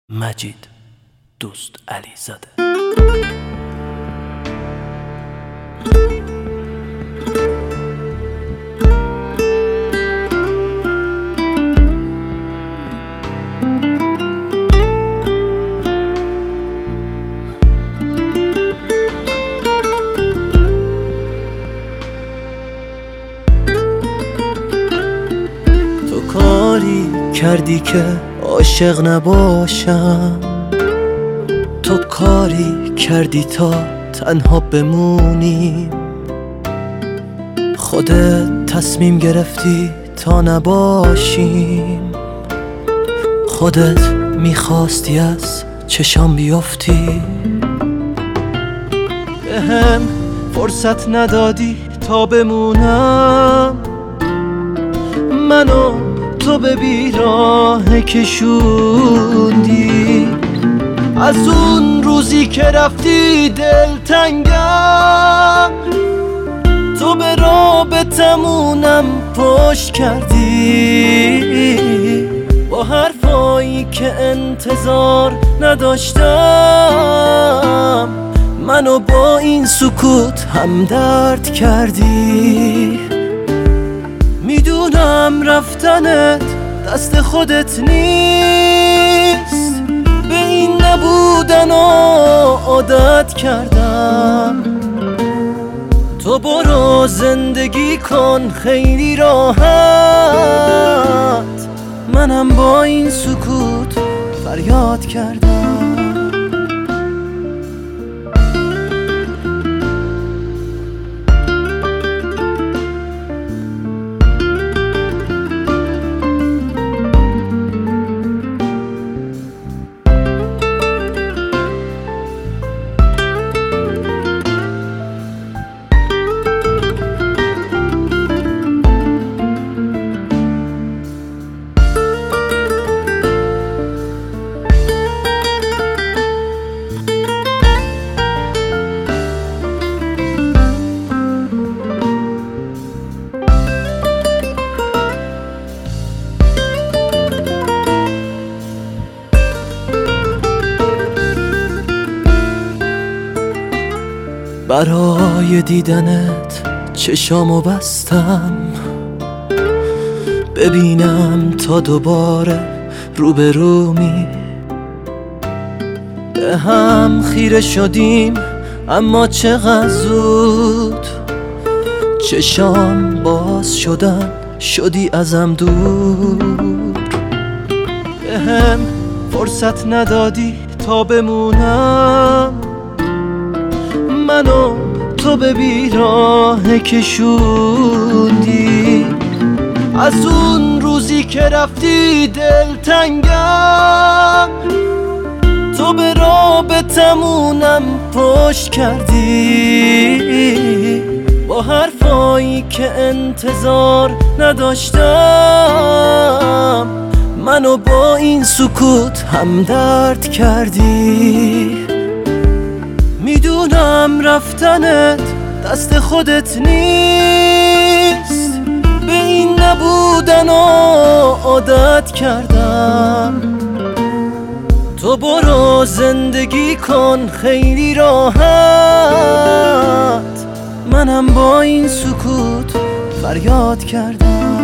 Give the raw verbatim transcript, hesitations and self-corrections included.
مجید دوست علیزاده. تو کاری کردی که عاشق نباشم، تو کاری کردی تا تنها بمونیم، خودت تصمیم گرفتی تا نباشیم، خودت میخواستی از چشام بیافتی، بهم فرصت ندادی تا بمونم، منو تو به بیراه کشوندی، از اون روزی که رفتی دلتنگم، تو به رابطمونم پشت کردی، با حرفایی که انتظار نداشتم، منو با این سکوت همدرد کردی. میدونم رفتنت دست خودت نیست، به این نبودن عادت کردم، تو برو زندگی کن خیلی راحت، منم با این سکوت فریاد کردم. برای دیدنت چشامو بستم، ببینم تا دوباره روبرومی، به هم خیره شدیم اما چقدر زود، چشام باز شدن شدی ازم دور، به هم فرصت ندادی تا بمونم، منو تو به بیراه کشوندی، از اون روزی که رفتی دلتنگم، تو به رابطمونم پشت کردی، با حرفایی که انتظار نداشتم، منو با این سکوت همدرد کردی. میدونم رفتنت دست خودت نیست، به این نبودن عادت کردم، تو برو زندگی کن خیلی راحت، منم با این سکوت فریاد کردم.